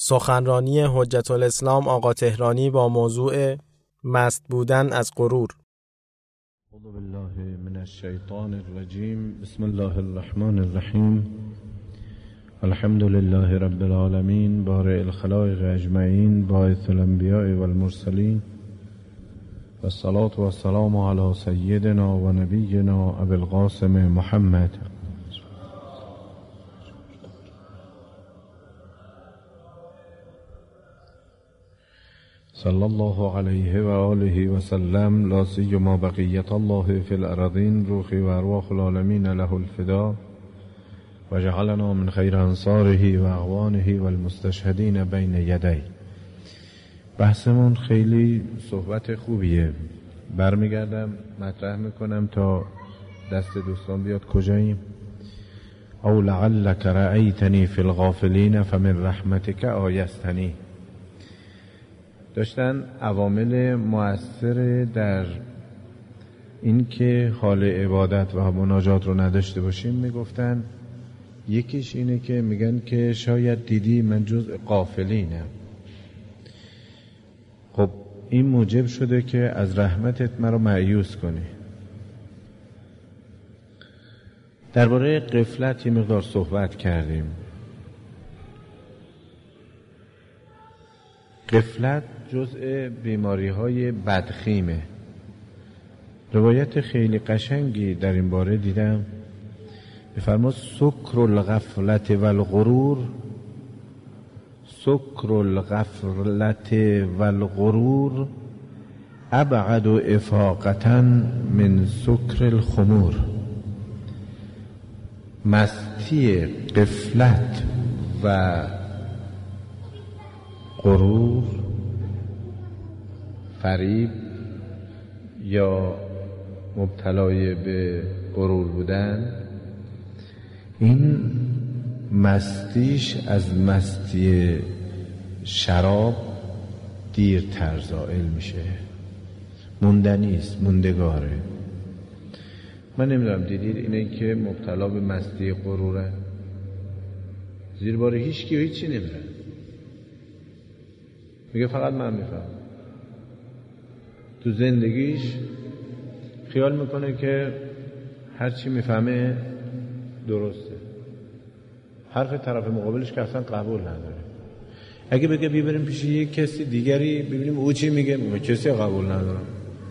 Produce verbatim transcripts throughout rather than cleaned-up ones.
سخنرانی حجت الاسلام آقا تهرانی با موضوع مست بودن از غرور. اعوذ بالله من الشیطان الرجیم. بسم الله الرحمن الرحیم. الحمد لله رب العالمین بارئ الخلائق اجمعین باعث الانبیاء والمرسلین والصلاة والسلام علی سیدنا و نبینا ابی القاسم محمد. صلی الله علیه و آله و سلم. لا سیما بقیت الله فی الارضین روحی و ارواح العالمین له الفدا و جعلنا من خیر انصاره و اعوانه و المستشهدین بین یدی. بحثمون خیلی صحبت خوبیه. برمیگردم مطرح میکنم تا دست دوستان بیاد کجاییم. او لعلک رأیتنی فی الغافلین فمن رحمتک آیستنی. داشتن عوامل مؤثر در این که حال عبادت و مناجات رو نداشته باشیم میگفتن. یکیش اینه که میگن که شاید دیدی من جزء غافلینم. خب این موجب شده که از رحمتت مرا مایوس کنی. درباره غفلت یه مقدار صحبت کردیم. غفلت جزء بیماری های بدخیمه. روایت خیلی قشنگی در این باره دیدم. بفرماد سکر الغفلت و الغرور سکر الغفلت و الغرور ابعد افاقتا من سکر الخمور. مستی غفلت و غرور، فریب یا مبتلای به غرور بودن، این مستیش از مستی شراب دیرتر زائل میشه. موندنیست، موندگاره. من نمیدونم دیدید اینه که مبتلا به مستی غروره زیر بار هیچ کی و هیچی نمیره. میگه فقط من میفهم. تو زندگیش خیال میکنه که هر چی میفهمه درسته. حرف طرف مقابلش که اصلا قبول نداره. اگه بگه بیبریم پیش یک کسی دیگری ببینیم او چی میگه، میگه کسی قبول ندارم.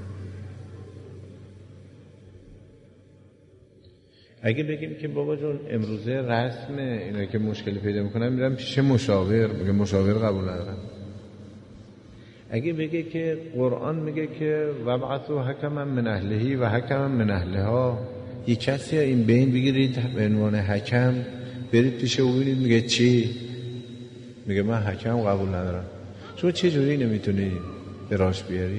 اگه بگیم که بابا جون امروزه رسمه اینا که مشکلی پیدا میکنن میرم پیش مشاور، میگه مشاور قبول ندارم. اگه بگه که قرآن میگه که وبعثوا حکما من اهله و حکما من اهلها، یک کسی این بین بگیرید به عنوان حکم برید پیش او ببینید میگه چی؟ میگه من حکم قبول ندارم. شما چه جوری نمیتونی به راش بیاری؟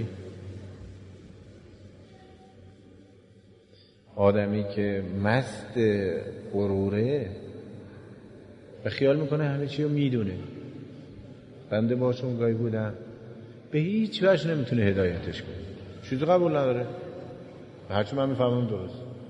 آدمی که مست غروره و خیال میکنه همه چی رو میدونه. بنده باشون گاهی بودم به هیچ وجه نمیتونه هدایتش کنه. چیزی قبول نداره. هرچی من میفهمم درست.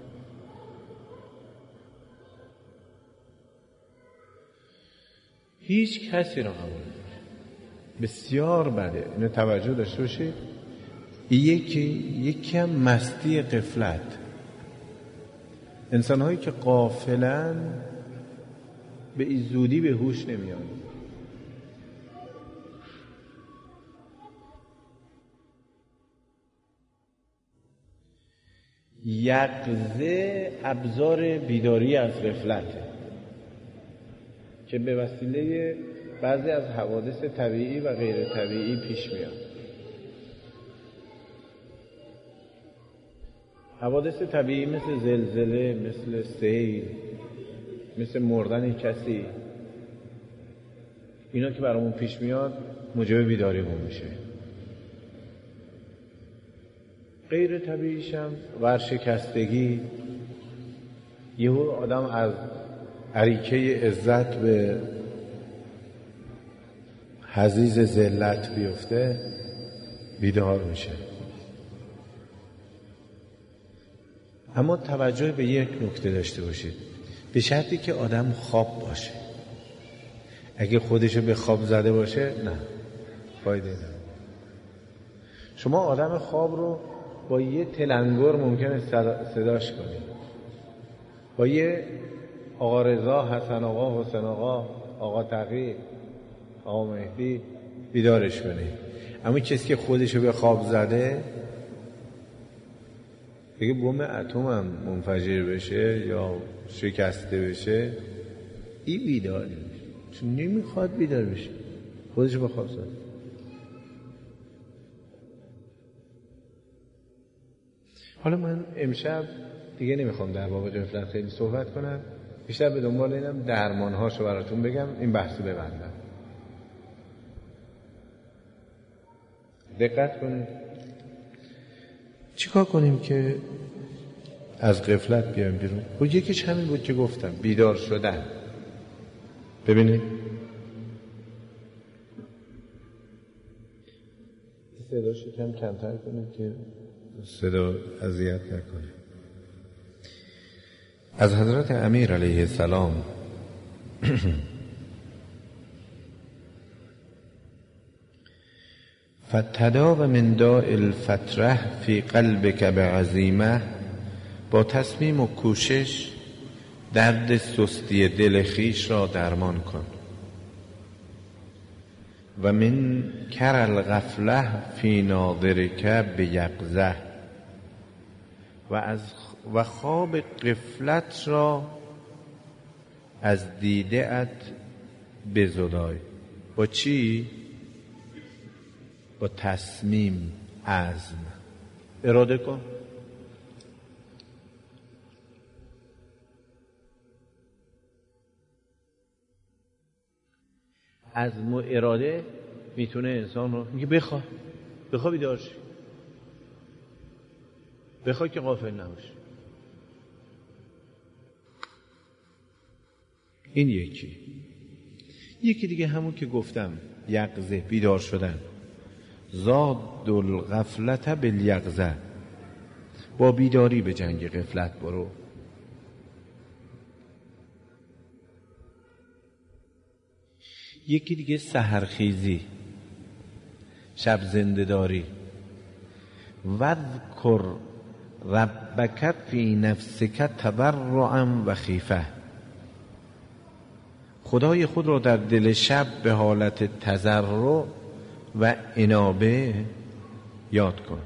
هیچ کسی رو قبول نداره. بسیار بده. اینو توجه داشته باشید. یکی یکی هم مستی غفلت. انسان هایی که غافلن به این زودی به هوش نمیان. یقظه ابزار بیداری از غفلته که به وسیله بعضی از حوادث طبیعی و غیر طبیعی پیش میاد. حوادث طبیعی مثل زلزله، مثل سیل، مثل مردن کسی، اینا که برامون پیش میاد موجب بیداریمون میشه. غیر طبیعیش هم ورشکستگی. یهو آدم از اریکه عزت به حضیض ذلت بیفته بیدار میشه. اما توجه به یک نکته داشته باشید، به شرطی که آدم خواب باشه. اگه خودشو به خواب زده باشه نه، فایده نداره. شما آدم خواب رو با یه تلنگر ممکنه صداش کنید، با یه آقا رضا، حسن آقا، حسین آقا، آقا تقی، آقا مهدی بیدارش کنید. اما کسی که خودشو به خواب زده اگه بمب اتم هم منفجر بشه یا شکسته بشه این بیدار نمیشه، چون نمیخواد بیدار بشه، خودشو به خواب زده. حالا من امشب دیگه نمیخوام در باب غفلت خیلی صحبت کنم، بیشتر به دنبال اینم درمانهاشو براتون بگم، این بحثو ببندم. دقت کنید چیکار کنیم که از غفلت بیایم بیرون. خب یکیش همین بود که گفتم، بیدار شدن. ببینید صداشو کم کمتر کنید که صدا اذیت نکنه. از حضرت امیر علیه السلام فتداو من داء الفتره فی قلبک بعزیمه، با تصمیم و کوشش درد سستی دل خویش را درمان کن. و من کر الغفله فی ناظرک بیقظه، و از و خواب غفلت را از دیده ات بزدای. با چی؟ با تصمیم، عزم، اراده کن. عزم و اراده میتونه انسان رو میگه بخواه بخواه بیدار شی، بخواه که غافل نباشی. این یکی. یکی دیگه همون که گفتم، یقظه، بیدار شدن. زاد الغفلت بالیقظه، با بیداری به جنگ غفلت برو. یکی دیگه سحرخیزی، شب زنده داری. وذکر ربک فی نفسک تضرعا و خیفه، خدای خود را در دل شب به حالت تضرع و انابه یاد کن.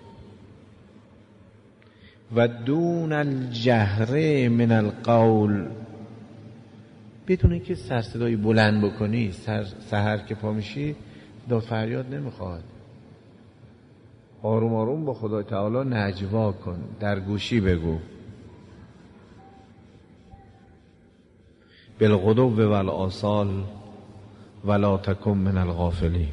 و دون الجهر من القول، بدون که سر صدایی بلند بکنی. سر سحر که پا میشی داد فریاد نمیخواد، آروم آروم با خدای تعالی نجوا کن، در گوشی بگو. بالغدو و الآصال ولا تکن من الغافلین.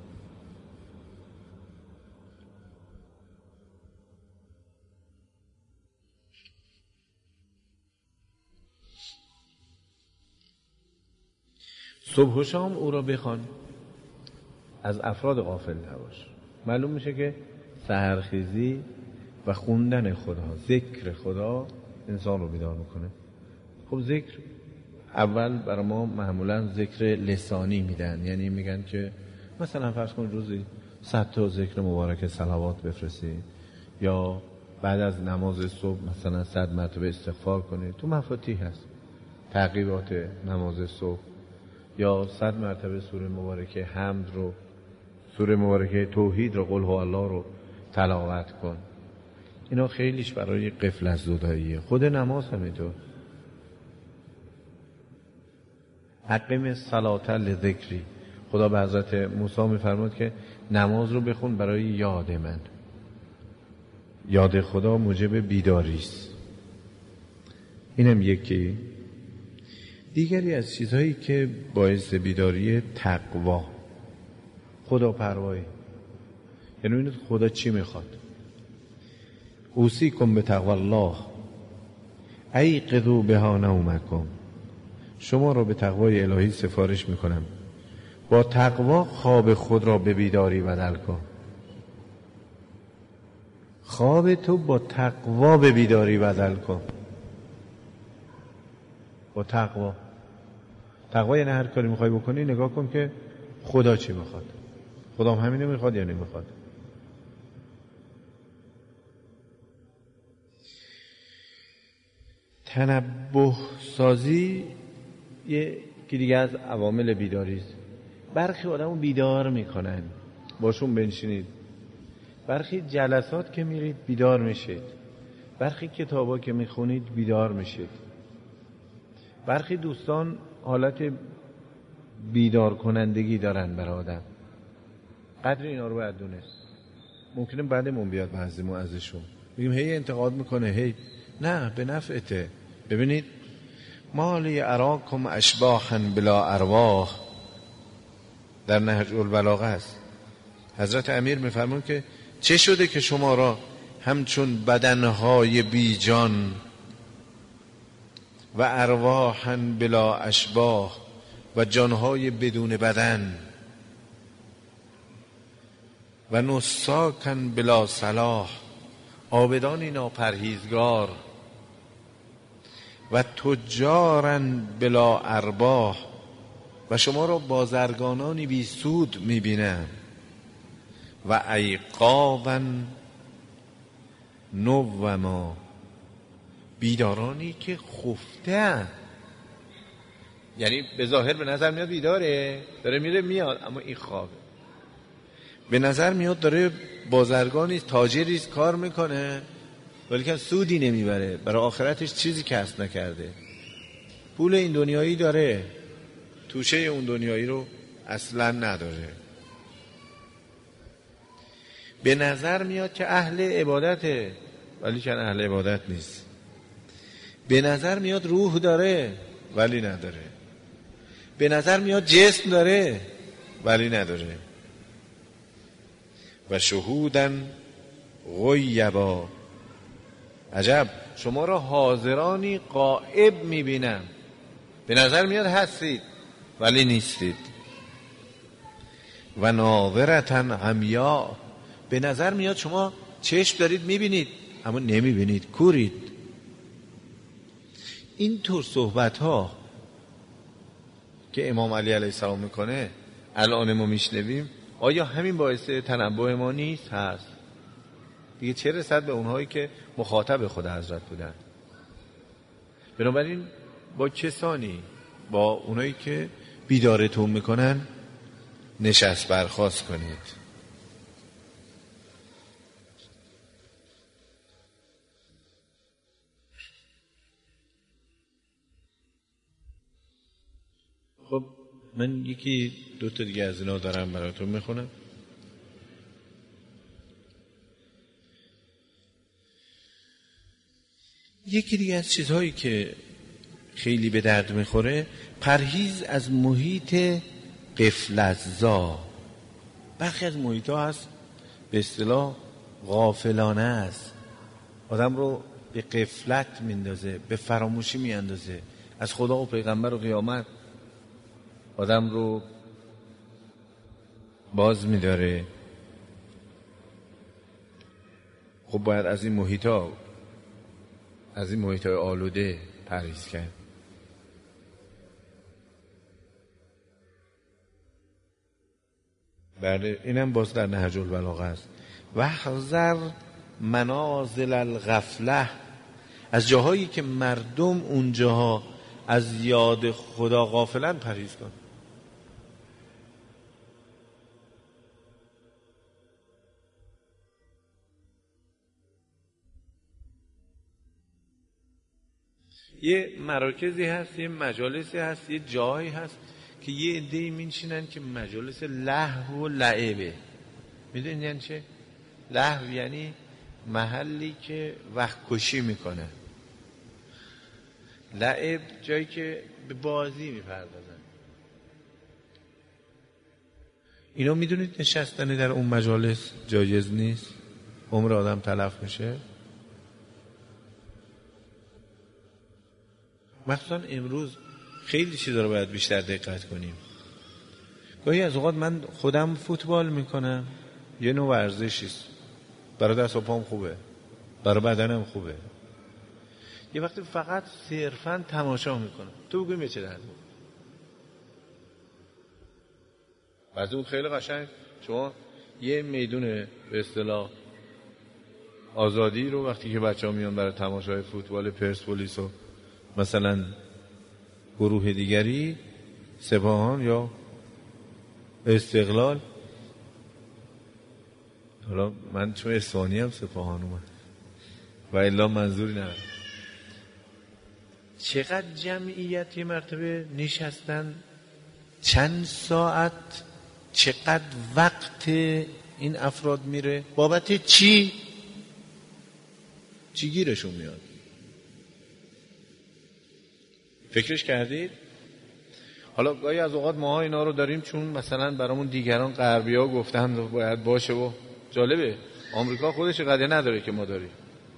صبح و شام او را بخوان، از افراد غافل نباش. معلوم میشه که سحرخیزی و خوندن خدا، ذکر خدا انسان رو بیدار میکنه. خب ذکر اول برای ما معمولا ذکر لسانی میدن، یعنی میگن که مثلا فرض کن روزی صد تا ذکر مبارک صلوات بفرستید، یا بعد از نماز صبح مثلا صد مرتبه استغفار کنید. تو مفاتیح هست تعقیبات نماز صبح. یا صد مرتبه سوره مبارکه حمد رو، سوره مبارکه توحید رو، قل هو الله رو تلاوت کن. اینا خیلیش برای غفلت زداییه. خود نماز همینطور. اقیم الصلاة لذکری، خدا به حضرت موسی میفرمود که نماز رو بخون برای یاد من. یاد خدا موجب بیداری است. اینم یکی. دیگری از چیزهایی که باعث بیداری، تقوا، خدا پروایی. یعنی خدا چی میخواد؟ اوصیکم بتقوا الله ایقظوا بها نومکم، شما را به تقوای الهی سفارش میکنم، با تقوا خواب خود را به بیداری بدل کن. خواب تو با تقوا به بیداری بدل کن. با تقوا. تقوا یعنی هر کاری میخوای بکنی نگاه کن که خدا چی میخواد، خدا هم همینو میخواد یا نمیخواد. تنبه سازی یکی دیگه از عوامل بیداری است. برخی آدمو بیدار میکنن، باشون بنشینید. برخی جلسات که میرید بیدار میشید. برخی کتابا که میخونید بیدار میشید. برخی دوستان حالت بیدار کنندگی دارن برای آدم. قدر اینا رو باید دونست. ممکنه بعدمون بیاد بعضیمون ازشون بگیم هی انتقاد میکنه، هی نه، به نفعته. ببینید مالی اراکم اشباحا بلا ارواح در نهج البلاغه است. حضرت امیر میفرمون که چه شده که شما را همچون بدنهای بی جان و ارواحا بلا اشباح و جانهای بدون بدن و نساکن بلا صلاح، عابدانی ناپرهیزگار و تجارن بلا ارباح، و شما را بازرگانانی بی سود میبینم، و ایقاظا نوما، بیدارانی که خفته. یعنی به ظاهر به نظر میاد بیداره، داره میره میاد، اما این خوابه. به نظر میاد داره بازرگانی تاجری کار میکنه، ولی که سودی نمیبره، برای آخرتش چیزی کسب نکرده. پول این دنیایی داره، توشه اون دنیایی رو اصلا نداره. به نظر میاد که اهل عبادته، ولی که اهل عبادت نیست. به نظر میاد روح داره، ولی نداره. به نظر میاد جسم داره، ولی نداره. و شهودن غیبا، عجب، شما را حاضرانی غائب میبینم. به نظر میاد هستید ولی نیستید. و ناظرتن عمیا، به نظر میاد شما چشم دارید میبینید اما نمیبینید، کورید. این طور صحبت ها که امام علی علیه السلام میکنه الان ما میشنویم، آیا همین باعث تنبه ما نیست؟ هست دیگه. چه رسد به اونهایی که مخاطب خود حضرت بودن. بنابراین با کسانی، با اونایی که بیدارتون میکنن نشست برخاست کنید. خب من یکی دو تا دیگه از اینا دارم براتون میخونم. یکی دیگه از چیزهایی که خیلی به درد میخوره پرهیز از محیط غفلت‌زا. برخی از محیط ها هست به اصطلاح غافلانه است، آدم رو به غفلت میندازه، به فراموشی میاندازه از خدا و پیغمبر و قیامت، آدم رو باز میداره. خب باید از این محیط ها از این محیط های آلوده پرهیز کرد. بله، اینم باز در نهج البلاغه است. و حذر منازل الغفله، از جاهایی که مردم اونجاها از یاد خدا غافلن پرهیز کن. یه مراکزی هست، یه مجالسی هست، یه جایی هست که یه عده‌ای میشینن که مجالس لهو و لعبه. میدونین یعنی چه؟ لهو یعنی محلی که وقت کشی میکنه، لعب جایی که به بازی میپردازن. اینا میدونید نشستن در اون مجالس جایز نیست، عمر آدم تلف میشه. مخصوصا امروز خیلی چیزا رو باید بیشتر دقت کنیم. گاهی از اوقات من خودم فوتبال میکنم، یه نوع ورزشیست، برای دست و پام خوبه، برای بدنم خوبه. یه وقتی فقط صرفا تماشا میکنم، تو بگویم به چه درد می‌خوره. بعضی اون خیلی قشنگ، شما یه میدون به اصطلاح آزادی رو وقتی که بچه‌ها میان برای تماشای فوتبال پرسپولیس و مثلا گروه دیگری سپاهان یا استقلال، حالا من چون اصفهانی هم سپاهان اومد و الا منظوری ندارم، چقدر جمعیت یه مرتبه نشستن، چند ساعت، چقدر وقت این افراد میره، بابت چی؟ چی گیرشون میاد؟ فکرش کردید؟ حالا گاهی از اوقات ماها اینا رو داریم چون مثلا برامون دیگران غربی ها گفتن باید باشه و جالبه آمریکا خودش قضیه نداره که ما داریم.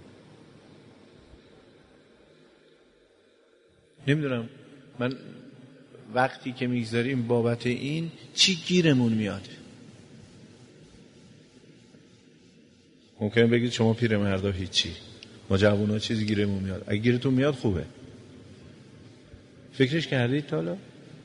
نمیدونم من وقتی که میگذاریم بابت این چی گیرمون میاد. ممکنه بگید شما پیرمردا هیچی، ما جوونا چیزی گیرمون میاد. اگه گیرتون میاد خوبه. فکرش کردید تا حالا؟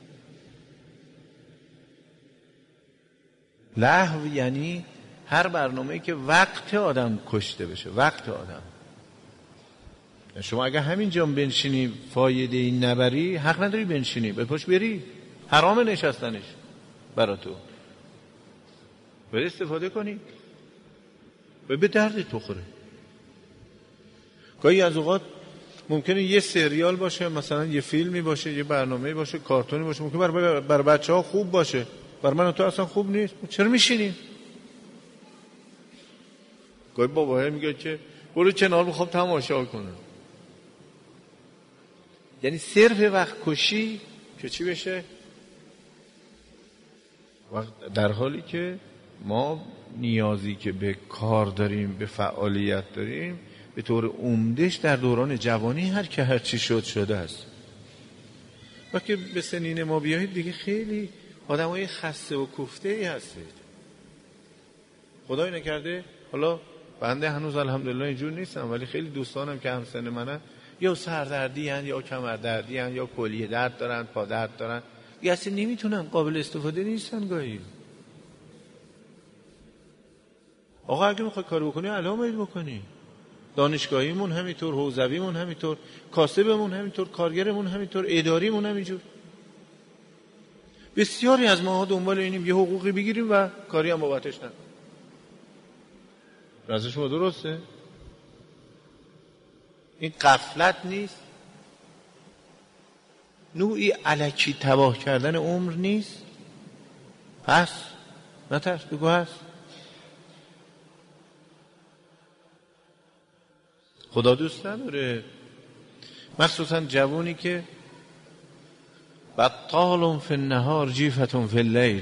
لهو یعنی هر برنامه‌ای که وقت آدم کشته بشه، وقت آدم. شما اگه همینجا بنشینی فایده ای نبری، حق نداری بنشینی، به پاش بری، حرام نشستنش برا تو. باید استفاده کنی و به دردت بخوره. گاهی از اوقات ممکنه یه سریال باشه، مثلا یه فیلمی باشه، یه برنامه‌ای باشه، کارتونی باشه، ممکنه برای بر بچه‌ها خوب باشه، برای من و تو اصلا خوب نیست. چرا میشینی؟ گاهی باباها میگه که برو کنار میخوام تماشا کنم. یعنی صرف وقت کشی که چی بشه؟ در حالی که ما نیازی که به کار داریم، به فعالیت داریم، به طور عمدهش در دوران جوانی هر که هر چی شد شده است. وقتی به سنین ما بیایید دیگه خیلی آدمای خسته و کوفته ای هستید. خدای نکرده، حالا بنده هنوز الحمدلله اینجور نیستم، ولی خیلی دوستانم که همسن منن یا سردردی هن یا کمردردی هن یا کلیه درد دارن، پا درد دارن، دیگه اصلا نمیتونن، قابل استفاده نیستن. گاهی آقا اگه میخوای کار بکنی الان باید بکنی. دانشگاهیمون همینطور، حوزویمون همینطور، کاسبمون همینطور، کارگرمون همینطور، اداریمون همینجور. بسیاری از ماها دنبال اینیم یه حقوقی بگیریم و کاری هم بابتش نکنیم. رازه شما درسته؟ این غفلت نیست؟ نوعی الکی تباه کردن عمر نیست؟ پس نترس، بگو هست. خدا دوست نداره مخصوصا جوونی که بطال فی النهار جیفتون فی اللیل،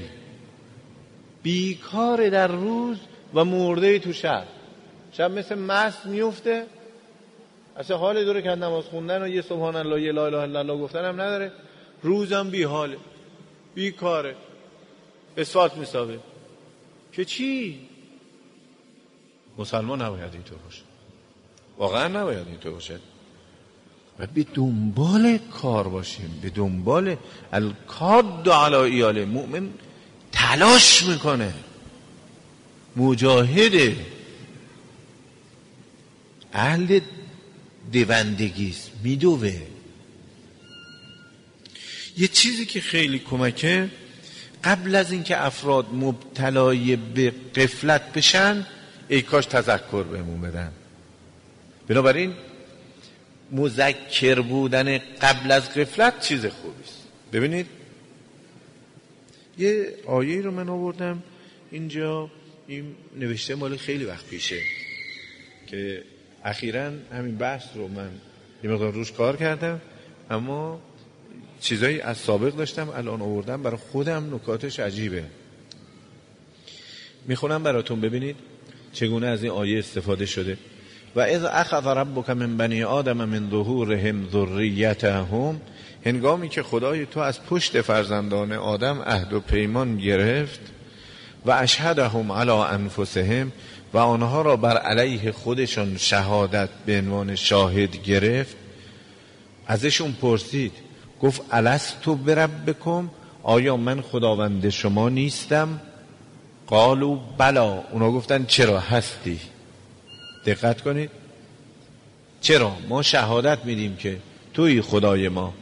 بیکار در روز و مرده تو شب. شب مثل مست میفته، اصلا حال داره که نماز خوندن و یه سبحان الله یه لا اله الا الله گفتن هم نداره، روزم بی حاله، بیکاره، اسفالت میسابه. که چی؟ مسلمان نباید اینطور باشه، واقعا نباید اینطور باشه. و به دنبال کار باشیم، به دنبال الکاد علی ایاله. مؤمن تلاش میکنه، مجاهده، اهل دوندگیست، میدوه. یه چیزی که خیلی کمکه، قبل از اینکه افراد مبتلای به غفلت بشن، ای کاش تذکر بهمون بدن. بنابراین مذکر بودن قبل از غفلت چیز خوبیست. ببینید یه آیه رو من آوردم اینجا، این نوشته مال خیلی وقت پیشه که اخیراً همین بحث رو من یه مقدار روش کار کردم، اما چیزایی از سابق داشتم الان آوردم برای خودم، نکاتش عجیبه. میخونم براتون ببینید چگونه از این آیه استفاده شده. و اذ اخذ ربک من بنی آدم من ظهورهم ذریتهم، هنگامی که خدای تو از پشت فرزندان آدم عهد و پیمان گرفت، و اشهدهم علی انفسهم، و آنها را بر علیه خودشان شهادت به عنوان شاهد گرفت. ازشون پرسید، گفت الستو بربکم، آیا من خداوند شما نیستم؟ قالوا بلا. اونا گفتن چرا هستی. دقت کنید، چرا؟ ما شهادت میدیم که توی خدای ما.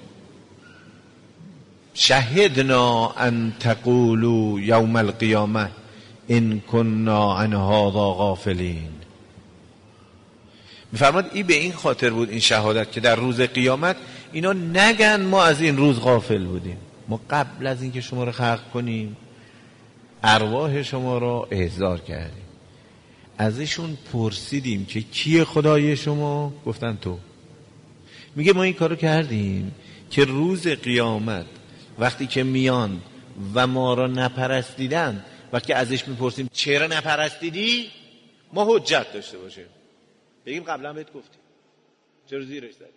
شهدنا ان تقولوا یوم القیامه ان كنا عن هذا غافلین. میفرماد این به این خاطر بود این شهادت که در روز قیامت اینا نگن ما از این روز غافل بودیم. ما قبل از اینکه شما رو خلق کنیم ارواح شما را احضار کردیم، ازشون پرسیدیم که کیه خدای شما؟ گفتن تو. میگه ما این کارو کردیم که روز قیامت وقتی که میان و ما را نپرستیدن، وقتی ازش میپرسیم چرا نپرستیدی، ما حجت داشته باشیم، بگیم قبلا بهت گفتیم، چرا زیرش زدی.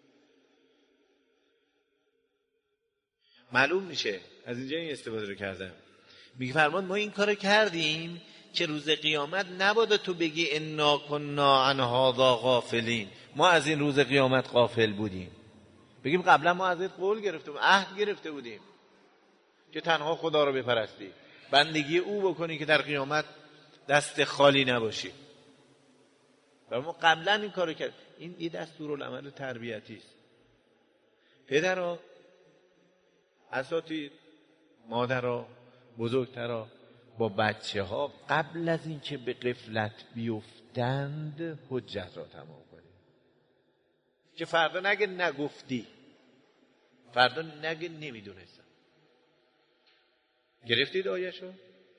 معلوم میشه از اینجا این استفاده رو کردم. میگه فرمان ما این کارو کردیم که روز قیامت نباید تو بگی انا کنا عن هذا غافلین، ما از این روز قیامت غافل بودیم، بگیم قبلا ما ازت قول گرفته بودیم، عهد گرفته بودیم که تنها خدا رو بپرستی، بندگی او بکنی که در قیامت دست خالی نباشی. و ما قبلا این کارو کرد. این یه دستورالعمل تربیتی است. پدرها، اساتید، مادرها، بزرگترها با بچه ها قبل از اینکه به غفلت بیفتند حجت را تمام کنید که فردا نگه نگفتی، فردا نگه نمیدونستم. گرفتید آیه‌شو؟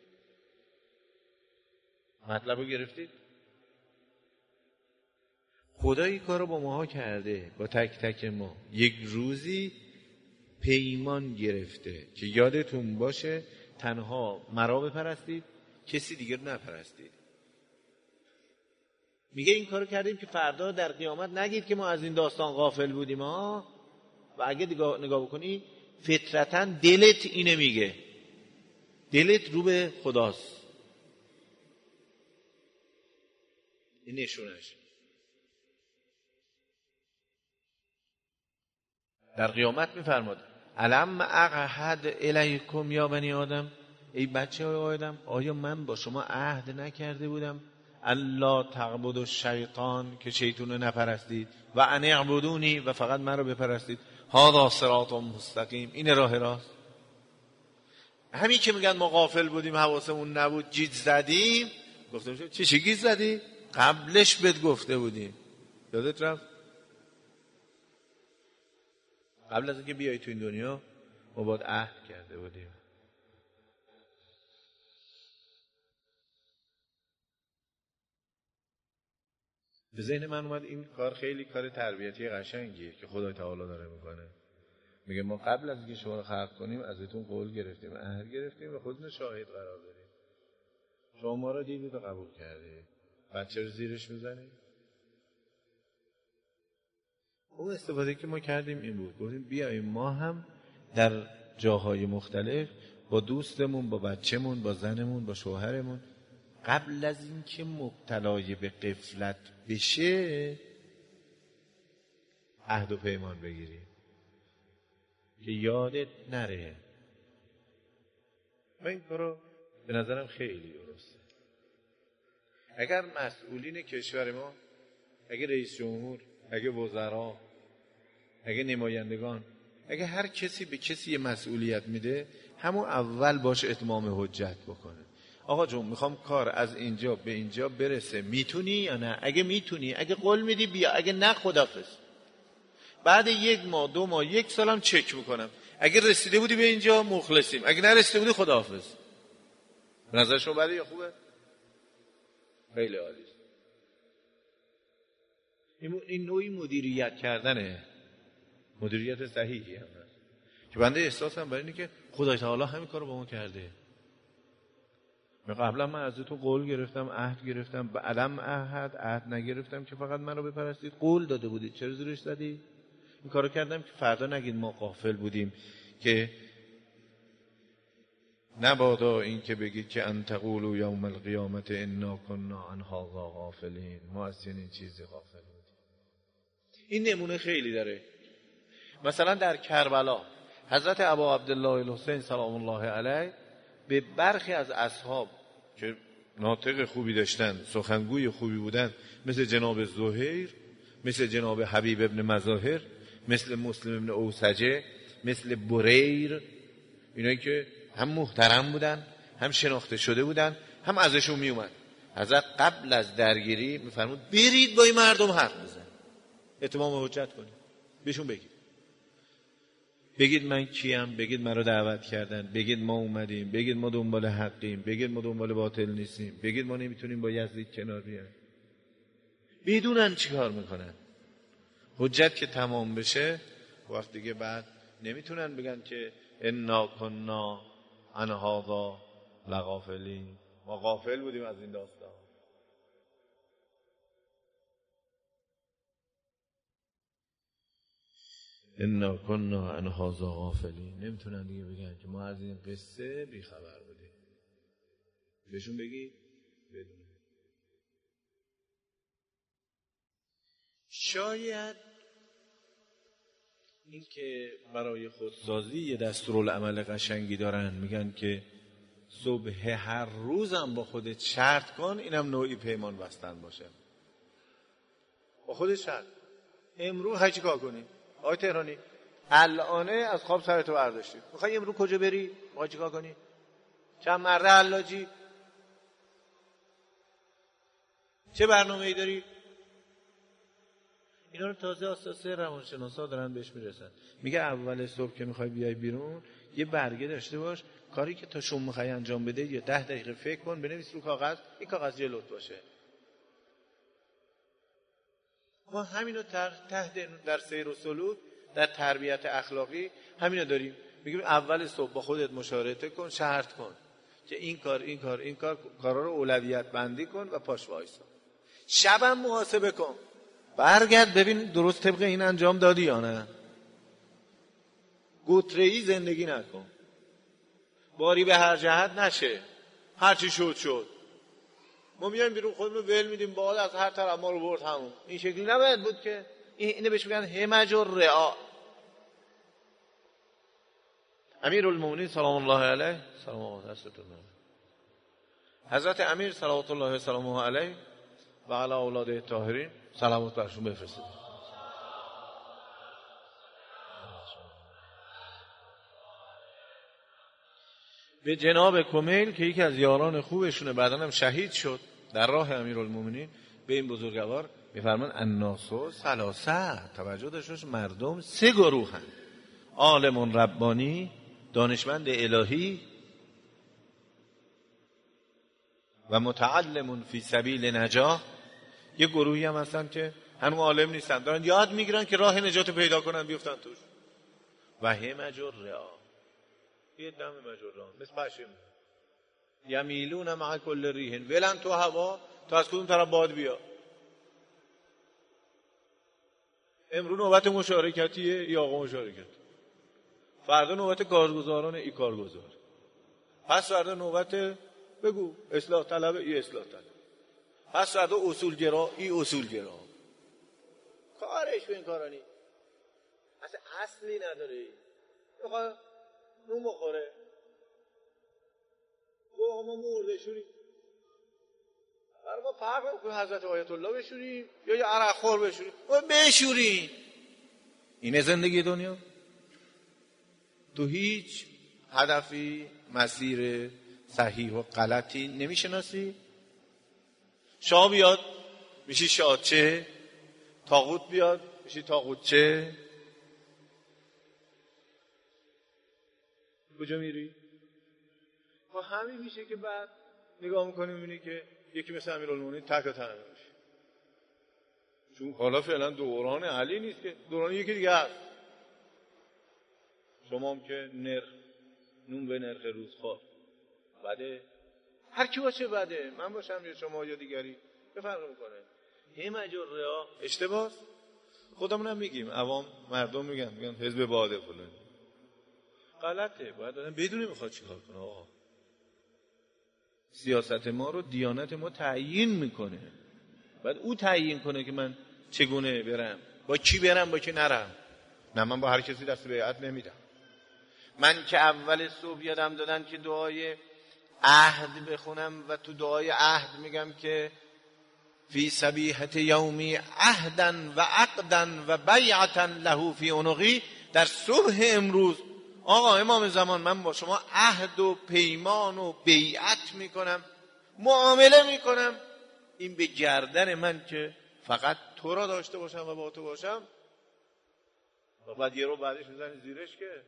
مطلب رو گرفتید؟ خدا این کار رو با ماها کرده، با تک تک ما. یک روزی پیمان گرفته که یادتون باشه تنها مرا بپرستید، کسی دیگر نپرستید. میگه این کارو کردیم که فردا در قیامت نگید که ما از این داستان غافل بودیم ها. و اگه نگاه, نگاه بکنی فطرتاً دلت اینه میگه، دلت رو به خداست. این نشونش. در قیامت میفرماد الم اعهد الیکم یا بنی آدم، ای بچه های آدم آیا من با شما عهد نکرده بودم الا تعبدوا الشیطان، که شیطان رو نپرستید، و ان اعبدونی، و فقط من رو بپرستید. هذا صراط مستقیم، این راه راست. همین که میگن ما غافل بودیم، حواسمون نبود، گیج زدیم، گفتم شد چی چی گیج زدی؟ قبلش بهت گفته بودیم، یادت رفت؟ قبل از اینکه بیای تو این دنیا ما باید عهد کرده بودیم. به ذهن من اومد این کار خیلی کار تربیتی قشنگیه که خدای تعالی داره میکنه. میگه ما قبل از اینکه شما رو خلق کنیم ازتون قول گرفتیم، عهد گرفتیم و خودتون شاهد قرار دادیم. شما ما رو دیدید و قبول کردید، بچه رو زیرش میزنید. اون استفاده که ما کردیم این بود، گفتیم بیاییم ما هم در جاهای مختلف با دوستمون، با بچه‌مون، با زنمون، با شوهرمون قبل از اینکه مبتلای به غفلت بشه عهد و پیمان بگیریم که یادت نره. من این کارو به نظرم خیلی درسته. اگر مسئولین کشور ما، اگه رئیس جمهور، اگه وزرا، اگه نمایندگان، اگه هر کسی به کسی یه مسئولیت میده، همون اول باش اتمام حجت بکنه. آقا جون میخوام کار از اینجا به اینجا برسه، میتونی یا نه؟ اگه میتونی، اگه قول میدی بیا، اگه نه خدافظ. بعد یک ماه، دو ماه، یک سالم چک میکنم، اگه رسیده بودی به اینجا مخلصیم، اگه نرسیده بودی خداحافظ. به نظر شما بده یا خوبه؟ خیلی عالی. این نوعی مدیریت کردنه، مدیریت صحیحی هم هست که بنده احساسم برای اینه که خدای تعالی همین کارو با ما کرده. قبلا من ازتون قول گرفتم، عهد گرفتم، به علم عهد عهد نگرفتم که فقط منو بپرستید، قول داده بودید، چرا زیرش زدی؟ این کارو کردم که فردا نگید ما غافل بودیم، که نبادا این که بگید که ان تقولوا یوم القیامت انا کنا عن هذا غافلین، ما از این چیزی غافل بودیم. این نمونه خیلی داره. مثلا در کربلا حضرت ابا عبدالله الحسین سلام الله علیه به برخی از اصحاب که ناطق خوبی داشتن، سخنگوی خوبی بودن، مثل جناب زهیر، مثل جناب حبیب ابن مظاهر، مثل مسلم ابن اوسجه، مثل بریر، اینایی که هم محترم بودن، هم شناخته شده بودن، هم ازشون می اومد. حضرت قبل از درگیری میفرمود برید با این مردم حرف بزن، اتمام حجت کنید، بهشون بگید بگید من کیم، بگید من رو دعوت کردن، بگید ما اومدیم، بگید ما دنبال حقیم، بگید ما دنبال باطل نیستیم، بگید ما نمیتونیم با یزدی کنار بیایم. بدونن چی کار میکنن. حجت که تمام بشه وقت دیگه بعد نمیتونن بگن که انا کنا عن هذا لغافلین، ما غافل بودیم از این داستان. انا کنا عن هذا غافلین، نمیتونن دیگه بگن که ما از این قصه بیخبر بودیم. بهشون بگی بدون. شاید این که برای خودسازی یه دستورالعمل قشنگی دارن، میگن که صبح هر روزم با خودت شرط کن، اینم نوعی پیمان بستن باشه. با خودت شرط امروز هر چی کار کنی. آقای تهرانی الانه از خواب سرتو برداشتی، میخوای امروز کجا بری؟ میخوای چیکار کنی؟ چند مرده حلاجی؟ چه برنامه‌ای داری؟ اینا رو تازه اساسه روانشناسا دارن بهش میرسن. میگه اول صبح که میخوای بیای بیرون یه برگه داشته باش، کاری که تا شما میخوای انجام بده یه ده دقیقه فکر کن، بنویس رو کاغذ، این کاغذ جلوت باشه. ما همینو تحت در سیر و سلوک، در تربیت اخلاقی همینو داریم. میگیم اول صبح با خودت مشارطه کن، شرط کن که این کار این کار این کار کارا رو اولویت بندی کن و پاش وایسا. شبم محاسبه کن، برگرد ببین درست طبق این انجام دادی یا نه. گوتره‌ای زندگی نکن، باری به هر جهت نشه، هر چی شد شد. ما میایم بیرون خودمون رو ول میدیم، باد از هر طرف ما رو برد همون. این شکلی نباید بود که. اینه بهش میگن همج و رعا. امیرالمومنین سلام الله علیه، سلام الله علیه، حضرت امیر صلوات الله و سلامه علیه و علی اولاده طاهرین سلامات برشون بفرستید. به جناب کمیل که یکی از یاران خوبشونه، بعداً هم شهید شد در راه امیرالمومنین، به این بزرگوار میفرمان الناس ثلاثه، توجه داشته باش، مردم سه گروهن: عالم ربانی، دانشمند الهی، و متعلم فی سبیل نجاح. یه گروهی هم هستن که هنوز عالم نیستن، دارن یاد میگیرن که راه نجات پیدا کنن بیفتن توش. و همج الرعا، یه دم مجران مثل پشم یمیلون مع کل ریح، ولن تو هوا تا از کدوم طرف باد بیا. امروز نوبت مشارکتیه، یا آقا مشارکت، فردا نوبت کارگزاران، ای کارگزار، پس فردا نوبت بگو اصلاح طلب، ای اصلاح طلب، پس فردا اصولگرا، ای اصولگرا. کارش به این کارا نیست، اصلا اصلی نداره. بخواه نون بخوره، گوه ما مرده شوریم، برای ما فرق کنیم حضرت آیت الله بشوریم یا یه عرق خور بشوریم، ما بشوریم. اینه زندگی دنیا. تو هیچ هدفی، مسیر صحیح و غلطی نمیشناسی. شاه بیاد میشی شاهچه، طاغوت بیاد میشی طاغوتچه. کجا میری؟ و همین میشه که بعد نگاه میکنی میبینی که یکی مثل امیرالمومنین تک تنها میشه. چون حالا فعلا دوران علی نیست که، دوران یکی دیگه هست. شما هم که نرخ نون به نرخ روزخوار بده، هر کی باشه بده، من باشم یا شما یا دیگری، چه فرق میکنه؟ همج الرعا اشتباهه. خودمون هم میگیم، عوام مردم میگن میگن حزب باده فلان، غلطه. باید آدم بدونه میخواد چیکار کنه. آقا سیاست ما رو دیانت ما تعیین میکنه، باید او تعیین کنه که من چگونه برم، با کی برم با کی نرم. نه من با هر کسی دست بیعت نمیدم. من که اول صبح یادم دادن که دعای عهد بخونم و تو دعای عهد میگم که فی صبیحة یومی عهدا و عقدا و بیعتا له فی عنقی. در صبح امروز آقا امام زمان من با شما عهد و پیمان و بیعت میکنم، معامله میکنم، این به گردن من که فقط تو را داشته باشم و با تو باشم. و بعد یه رو بعدش میزنی زیرش که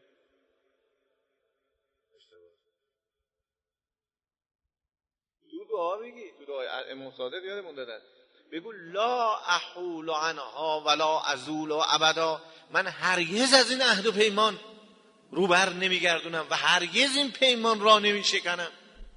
تو دعا میگی، تو دعای امام صادق یادمون دادن بگو لا احول عنها ولا ازول ابدا، من هرگز از این عهد و پیمان رو بر نمیگردونم و هرگز این پیمان را نمیشکنم.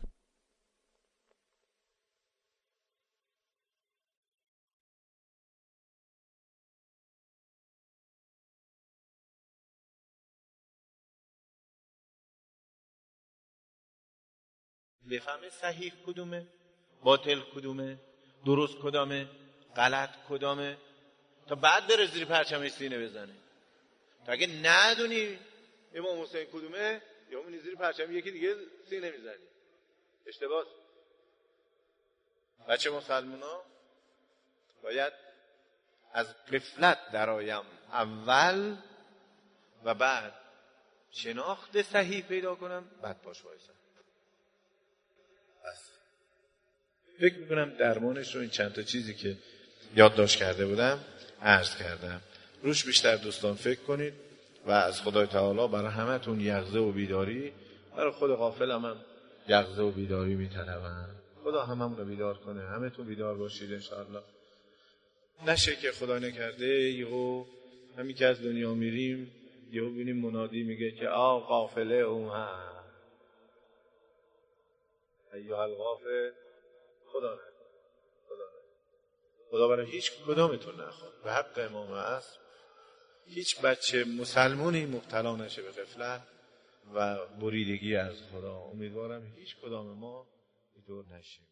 بفهمه صحیح کدومه، باطل کدومه، درست کدامه، غلط کدامه، تا بعد بره زیر پرچم سینه بزنه. تا اگه ندونی امام حسین کدومه، یا اون زیر پرچم یکی دیگه سینه میزنی، اشتباهه. بچه مسلمونا باید از غفلت درآیم اول و بعد شناخت صحیح پیدا کنم، بعد باش وایسم. بس فکر میکنم درمانش رو این چند تا چیزی که یادداشت کرده بودم عرض کردم. روش بیشتر دوستان فکر کنید و از خدای تعالی برای همتون یقظه و بیداری، برای خود غافلم هم یقظه و بیداری میطلبم. خدا هممون رو بیدار کنه، همتون بیدار باشید انشاءالله. نشه که خدا نکرده یهو همین که از دنیا میریم یهو ببینیم منادی میگه که آ قافله اومد، ایها الغافل. خدا نکنه، خدا نکنه، خدا برای هیچ کدامتون نخواد. به حق امام عصر هیچ بچه مسلمونی مبتلا نشه به غفلت و بریدگی از خدا. امیدوارم هیچ کدام ما اینطور نشیم.